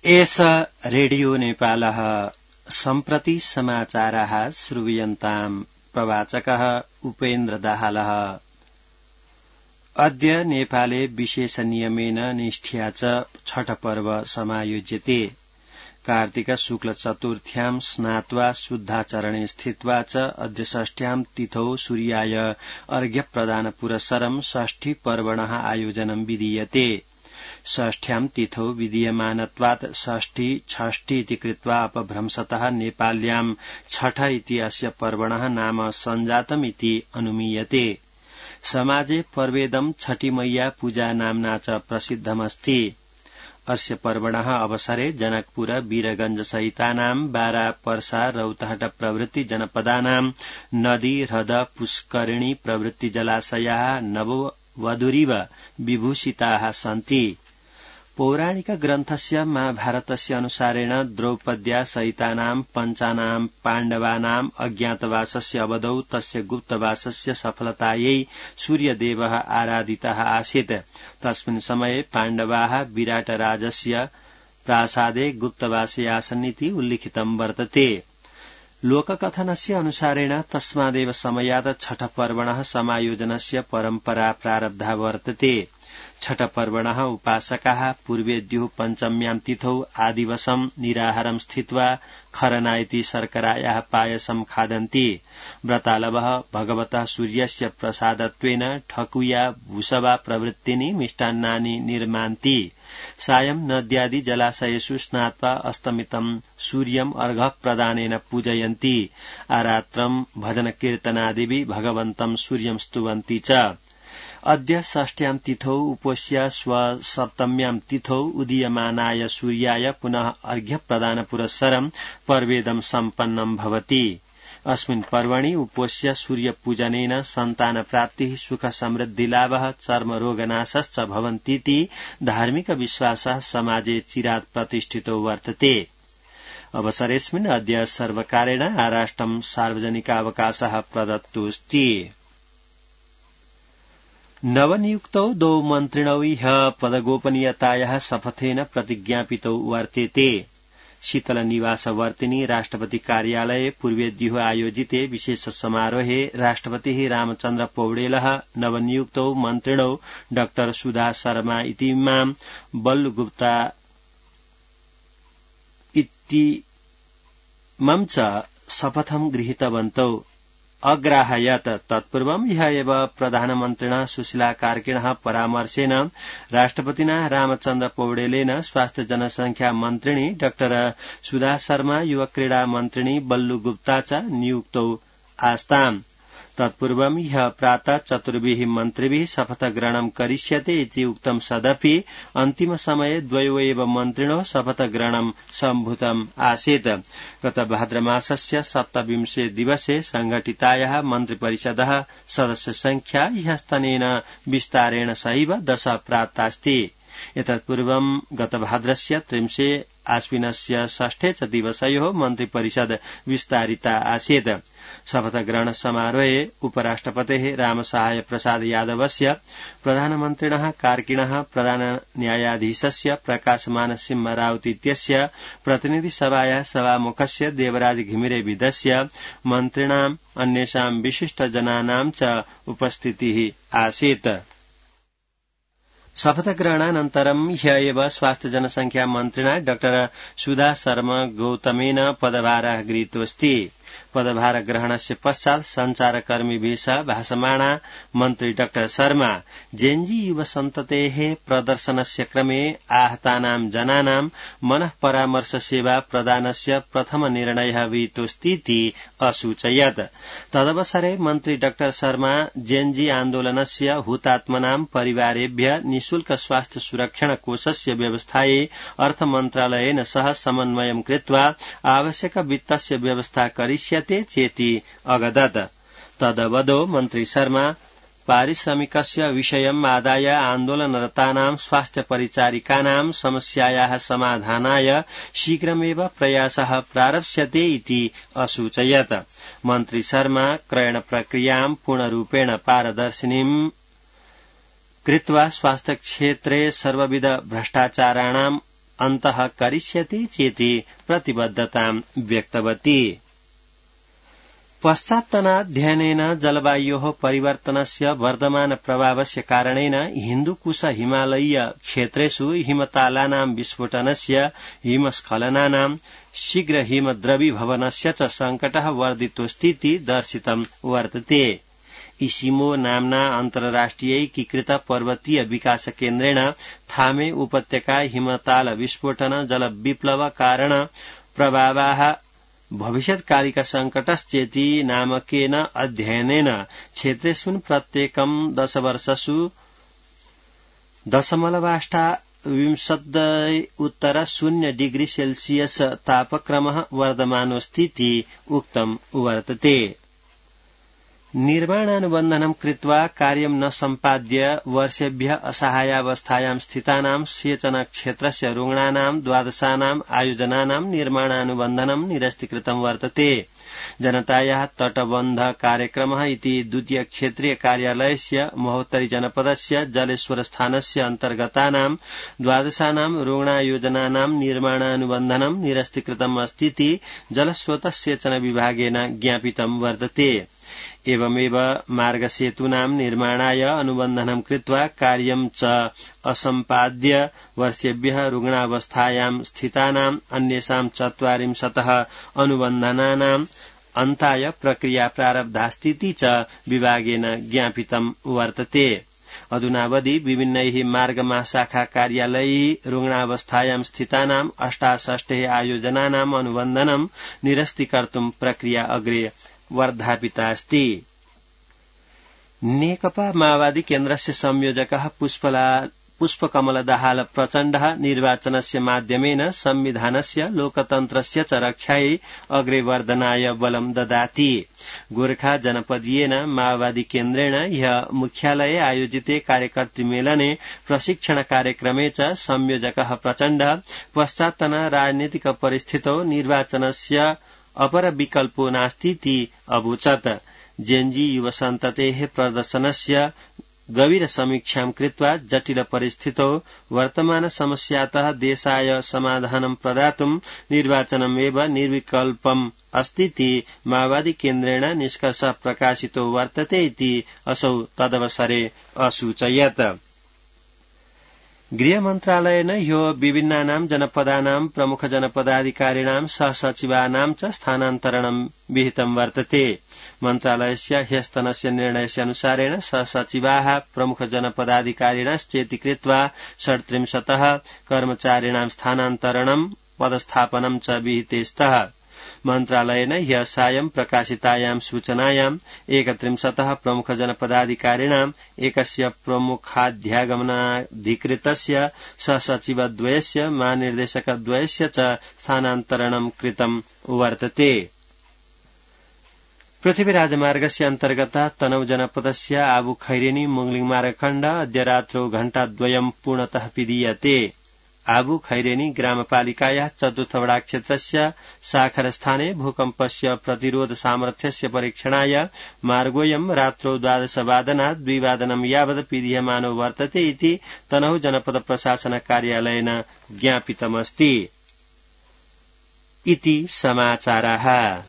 एष रेडियो नेपालः सम्प्रति समाचाराः श्रूयन्ताम् प्रवाचकः उपेन्द्र दाहालः। अद्य नेपाले विशेष नियमेन निष्ठ्या च छठ पर्व समायोज्यते। कार्तिक शुक्ल चतुर्थ्यां स्नात्वा शुद्धाचरणे स्थित्वा च अद्य षष्ठ्यां तिथौ सूर्याय अर्घ्य प्रदान पुरस्सरं षष्ठी पर्वणः आयोजनं विधीयते। षष्ठ्यां तिथौ विधीयमानत्वात् षष्ठी षष्ठी इति कृत्वा अपभ्रंशतः नेपाल्यां छठ इति अस्य पर्वणः नाम सञ्जातमिति अनुमीयते। समाजे पर्वेदं छठी मैया पूजा नाम्ना च प्रसिद्धमस्ति। अस्य पर्वणः अवसरे जनकपुर वीरगंज सहितानां बारा पर्सा रौतहट प्रभृति जनपदानां नदी ह्रद पुष्करिणी प्रभृति जलाशयाः नववधूरिव विभूषिताः सन्ति। पौराणिक ग्रन्थस्य महाभारतस्य अनुसारेण द्रौपद्या सहितानां पञ्चानां पाण्डवानाम् अज्ञातवासस्य अवधौ तस्य गुप्तवासस्य सफलतायै सूर्यदेवः आराधितः आसीत्। तस्मिन् समये पाण्डवाः विराटराजस्य प्रासादे गुप्तवासे आसन् इति उल्लिखितं वर्तते। लोककथनस्य अनुसारेण तस्मादेव समयात् छठ पर्वणः समायोजनस्य परम्परा प्रारब्धा वर्तते। छठ पर्वणः उपासकाः पूर्वेद्युः पञ्चम्यां तिथौ आदिवसं निराहारं स्थित्वा खरना इति शर्करायाः पायसं खादन्ति। व्रतालवः भगवतः सूर्यस्य प्रसादत्वेन ठकुया भूषवा प्रवृत्तीनि मिष्टान्नानि निर्मान्ति। सायं नद्यादि जलाशयेषु स्नात्वा अस्तमितं सूर्यम् अर्घ्य प्रदानेन पूजयन्ति। आरात्रं भजन कीर्तनादिभिः भगवन्तं सूर्यं स्तुवन्ति च। अद्य षष्ठ्यां तिथौ उपोष्य सप्तम्यां तिथौ उदीयमानाय सूर्याय पुनः अर्घ्य प्रदान पुरस्सरं पर्वेदं सम्पन्नं भवति। अस्मिन् पर्वणि उपोष्य सूर्यपूजनेन सन्तान प्राप्तिः सुख समृद्धिलाभः चर्मरोगनाशश्च भवन्तीति धार्मिक विश्वासः समाजे चिरात् प्रतिष्ठितो वर्तते। अवसरेऽस्मिन् अद्य सर्वकारेण आराष्ट्रं सार्वजनिकावकाशः प्रदत्तोऽस्ति। नवनियुक्तौ द्वौ मन्त्रिणौ ह्यः पदगोपनीयतायाः शपथेन प्रतिज्ञापितौ वर्तेते। शीतलनिवासवर्तिनि राष्ट्रपति कार्यालये पूर्वेद्युः आयोजिते विशेष समारोहे राष्ट्रपतिः रामचन्द्र पौडेलः नवनियुक्तौ मन्त्रिणौ डॉ सुधा शर्मा इतीमां बल्लुगुप्ता इतीमं च शपथं गृहीतवन्तौ। अग्राहयत् तत्पूर्वं ह्यः एव प्रधानमन्त्रिणः सुशीला कार्किणः परामर्शेन राष्ट्रपतिना रामचन्द्र पौडेलेन स्वास्थ्य जनसंख्या मन्त्रिणी डॉ सुधा शर्मा युवक्रीडा मन्त्रिणी बल्लु गुप्ता च नियुक्तौ आस्ताम्। तत्पूर्वं ह्यः प्रातः चतुर्भिः मन्त्रिभिः शपथग्रहणं करिष्यते इति उक्तं सदपि अन्तिमसमये द्वयो एव मन्त्रिणो शपथग्रहणं सम्भूतम् आसीत्। गत भाद्रमासस्य 27 दिवसे संघटितायाः मन्त्रिपरिषदः सदस्यसंख्या ह्यस्तनेन विस्तारेण सहैव 10 प्राप्तास्ति। एतत्पूर्वं गतभाद्रस्य 30 आश्विनस्य 6 च दिवसयोः मन्त्रिपरिषद विस्तारिता आसीत्। शपथग्रहण समारोहे उपराष्ट्रपतेः रामसहाय प्रसाद यादवस्य, प्रधानमन्त्रिणः कार्किणः, प्रधान न्यायाधीशस्य प्रकाशमान सिंह राउत इत्यस्य, प्रतिनिधिसभायाः सभामुखस्य देवराज घिमिरे विदस्य, मन्त्रिणाम् अन्येषां विशिष्टजनानां च उपस्थितिः आसीत्। शपथग्रहणानन्तरं ह्यः एव स्वास्थ्य जनसंख्या मन्त्रिणा डॉ सुधा शर्मा गौतमेन पदभारः गृहीतोऽस्ति। पदभारग्रहणस्य पश्चात् सञ्चारकर्मिभिः सह भाषमाणा मन्त्री डॉ शर्मा जेएनजी युवसन्ततेः प्रदर्शनस्य क्रमे आहतानां जनानां मनः परामर्श सेवा प्रदानस्य प्रथम निर्णयः विहितोऽस्तीति असूचयत्। तदवसरे मन्त्री डॉ शर्मा जेएनजी आन्दोलनस्य हुतात्मनां परिवारेभ्यः निःशुल्क स्वास्थ्य सुरक्षण कोषस्य व्यवस्थायै अर्थमन्त्रालयेन सह समन्वयं कृत्वा आवश्यक वित्तस्य व्यवस्था करिष्यते चेति अगदत्। तदवधौ मन्त्री शर्मा पारिश्रमिकस्य विषयम् आदाय आन्दोलनरतानां स्वास्थ्य परिचारिकानां समस्यायाः समाधानाय शीघ्रमेव प्रयासः प्रारप्स्यते इति असूचयत्। मन्त्री शर्मा क्रयण प्रक्रियां पूर्णरूपेण पारदर्शिनीं कृत्वा स्वास्थ्य क्षेत्रे सर्वविध भ्रष्टाचाराणां अन्तः करिष्यति चेति प्रतिबद्धतां व्यक्तवती। पश्चात्तनाध्ययनेन जलवायोः परिवर्तनस्य वर्धमान प्रभावस्य कारणेन हिन्दुकुश हिमालयीय क्षेत्रेषु हिमतालानां विस्फोटनस्य हिमस्खलनानां शीघ्र हिमद्रवीभवनस्य च संकटः वर्धितोऽस्तीति दर्शितं वर्तते। इसिमो नाम्ना अन्तर्राष्ट्रियैकीकृत पर्वतीय विकास केन्द्रेण थामे उपत्यका हिमताल विस्फोटन जल विप्लव कारण प्रभावाः भविष्यत्कालिक संकटश्चेति नामकेन अध्ययनेन क्षेत्रेषुन् प्रत्येकं 10 वर्षसु 0.8 डिग्री सेल्सियस तापक्रमः वर्धमानोऽस्तीति उक्तं वर्तते। निर्माणानुबन्धनं कृत्वा कार्यं न सम्पाद्य वर्षेभ्यः असहायावस्थायां स्थितानां सेचन क्षेत्रस्य रुग्णानां 12 आयोजनानां निर्माणानुबन्धनं निरस्तीकृतं वर्तते। जनतायाः तटबन्ध कार्यक्रमः इति द्वितीय क्षेत्रीय कार्यालयस्य महोत्तरी जनपदस्य जलेश्वर स्थानस्य अन्तर्गतानां 12 रुग्णायोजनानां निर्माणानुबन्धनं निरस्तीकृतम् अस्तीति जलस्रोत सेचन विभागेन ज्ञापितं वर्तते। एवमेव मार्गसेतूनां निर्माणाय अनुबन्धनं कृत्वा कार्यं च असम्पाद्य वर्षेभ्यः रुग्णावस्थायां स्थितानाम् अन्येषां 40 अनुबन्धनानां अन्ताय प्रक्रिया प्रारब्धास्तीति च विभागेन ज्ञापितं वर्तते। अधुनावधि विभिन्नैः मार्गमाशाखा कार्यालयैः रुग्णावस्थायां स्थितानां 68 आयोजनानाम् अनुबन्धनं निरस्तीकर्तुं प्रक्रिया अग्रे वर्धापितास्ति। नेकपा माओवादी केन्द्रस्य संयोजकः पुष्पकमल दाहाल प्रचण्डः निर्वाचनस्य माध्यमेन संविधानस्य लोकतन्त्रस्य च रक्षायै अग्रे वर्धनाय बलं ददाति। गोर्खा जनपदीयेन माओवादी केन्द्रेण ह्यः मुख्यालये आयोजिते कार्यकर्तृमेलने प्रशिक्षण कार्यक्रमे च संयोजकः प्रचण्डः पश्चात्तन राजनीतिक परिस्थितौ निर्वाचनस्य अपर विकल्पो नास्तीति अवोचत्। जेएनजी युवसन्ततेः प्रदर्शनस्य गभीर समीक्षां कृत्वा जटिल परिस्थितौ वर्तमान समस्यातः देशाय समाधानं प्रदातुं निर्वाचनमेव निर्विकल्पम् अस्तीति माओवादी केन्द्रेण निष्कर्षः प्रकाशितो वर्तते इति असौ तदवसरे असूचयत्। गृहमन्त्रालयेन ह्यो विभिन्नानां जनपदानां प्रमुख जनपदाधिकारिणां सहसचिवानां च स्थानान्तरणं विहितं वर्तते। मन्त्रालयस्य ह्यस्तनस्य निर्णयस्य अनुसारेण सहसचिवाः प्रमुख जनपदाधिकारिणश्चेति कृत्वा 37 कर्मचारिणां स्थानान्तरणं पदस्थापनं च विहिते स्तः। मन्त्रालयेन ह्यः सायं प्रकाशितायां सूचनायां 31 प्रमुख जनपदाधिकारिणां एकस्य प्रमुखाध्यागमनाधिकृतस्य सहसचिवद्वयस्य महानिर्देशकद्वयस्य च स्थानान्तरणं कृतं वर्तते। पृथ्वी राजमार्गस्य अन्तर्गत तनहु जनपदस्य आबु खैरेनी मुंगलिङ मार्गखण्ड अद्य रात्रौ घण्टाद्वयं पूर्णतः पिदीयते। आबु खैरेनी ग्रामपालिकायाः चतुर्थवडा क्षेत्रस्य साखर स्थाने भूकम्पस्य प्रतिरोध सामर्थ्यस्य परीक्षणाय मार्गोऽयं रात्रौ 12 वादनात् 2 वादनं यावत् पिदीयमानो वर्तते इति तनहु जनपद प्रशासन कार्यालयेन ज्ञापितमस्ति। इति समाचाराः।